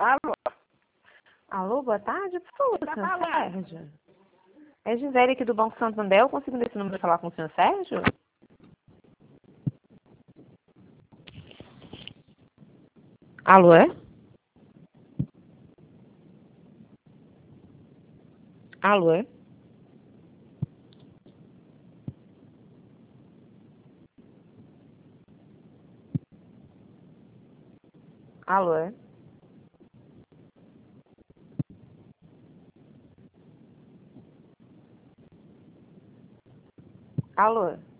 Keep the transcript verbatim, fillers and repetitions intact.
Alô? Alô, boa tarde, por favor, Quem tá senhor falando? Sérgio. É Gisele aqui do Banco Santander, eu consigo nesse número falar com o senhor Sérgio? Alô, é? Alô, é? Alô, é? Alô?